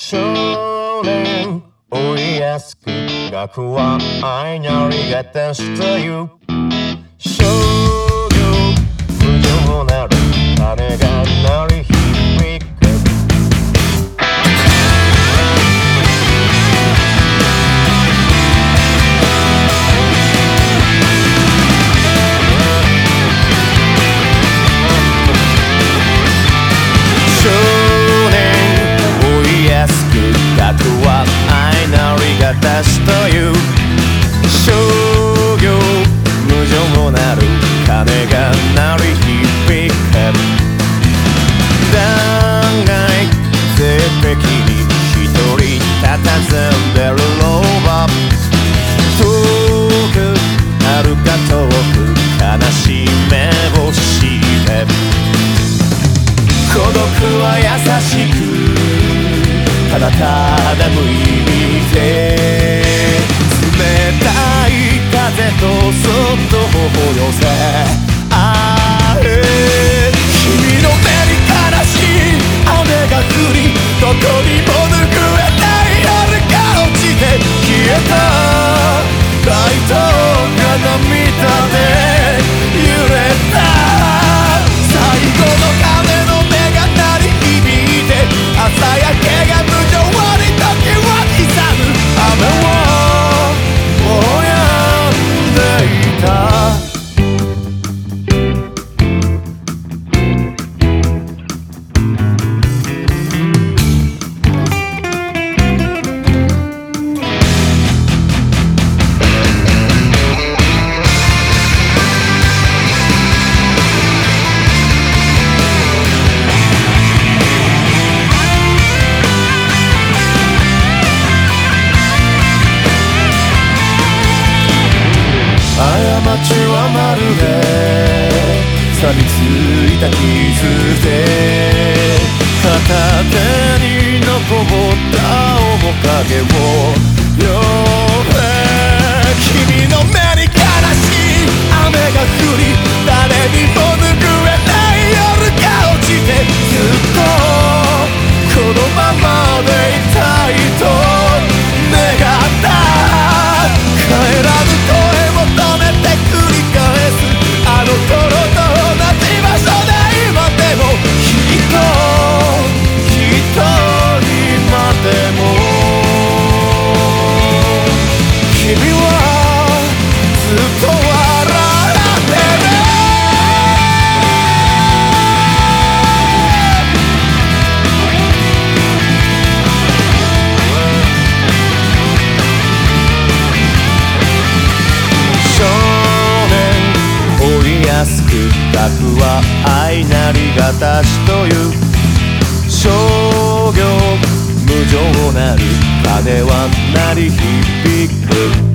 少年追いやすく学は愛なりがたしという商業無情なる鐘が鳴り響く少年追いやすく学は愛なりがたしという商業無情なる鐘が鳴り響く断崖絶壁に一人佇んでる老婆遠く遥か遠く悲しい目をして孤独は優しくただただ無意味で冷たい風とそっと頬寄せ君の目に悲しい雨が降りどこにも拭えない夜が落ちて消えたライトが涙で揺れた最後の鐘の音が鳴り響いて朝焼けが無情に時は刻む雨をもうやんでいた過ちはまるで錆びついた傷で片手に残った面影を呼べ君の目に悲しい雨が降り誰にも拭えない夜が落ちてずっとこのままでいたいと願った帰らぬ声求めて繰り返すあの頃と同じ場所で今でもきっと今でも君はずっと笑ってる少年追いやすく学は愛なりがたしという商業無情なる鐘は鳴り響く